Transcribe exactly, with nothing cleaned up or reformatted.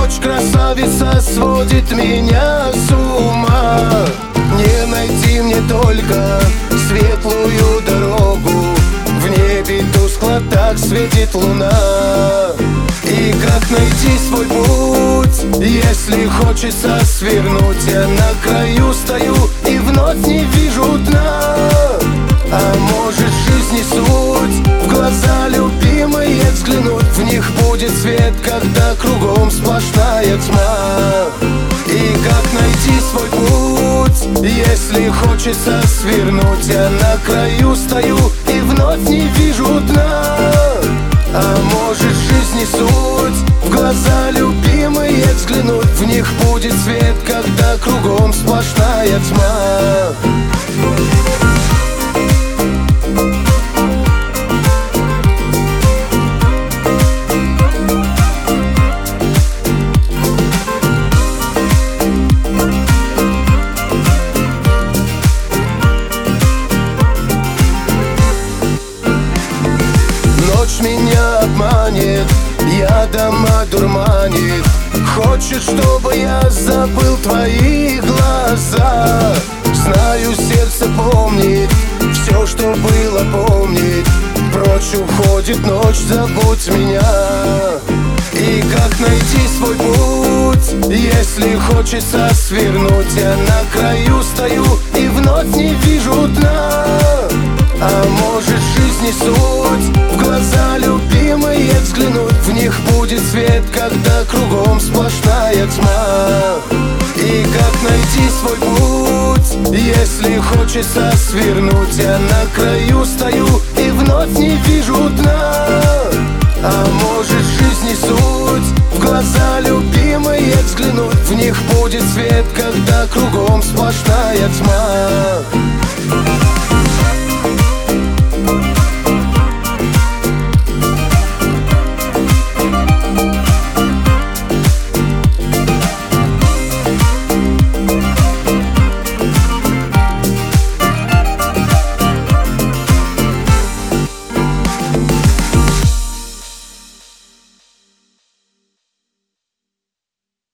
Ночь красавица сводит меня с ума. Не найти мне только светлую дорогу. В небе тускло так светит луна. И как найти свой путь, если хочется свернуть? Я на краю стою и вновь не вижу дна. А может, жизни суть в глаза любимые взглянуть? В них будет свет, когда кругом сплошная тьма. И как найти свой путь, если хочется свернуть? Я на краю стою и вновь не вижу дна. А может, жизни суть в глаза любимые взглянуть? В них будет свет, когда кругом сплошная тьма. Ночь меня обманет, ядом одурманит. Хочет, чтобы я забыл твои глаза. Знаю, сердце помнит, все, что было, помнит. Прочь уходит ночь, забудь меня. И как найти свой путь, если хочется свернуть? Я на краю стою и вновь не вижу дна. А может, жизни суть в глаза любимые взглянуть? В них будет свет, когда кругом сплошная тьма. И как найти свой путь, если хочется свернуть? Я на краю стою и вновь не вижу дна. А может, жизни суть в глаза любимые взглянуть? В них будет свет, когда кругом сплошная тьма.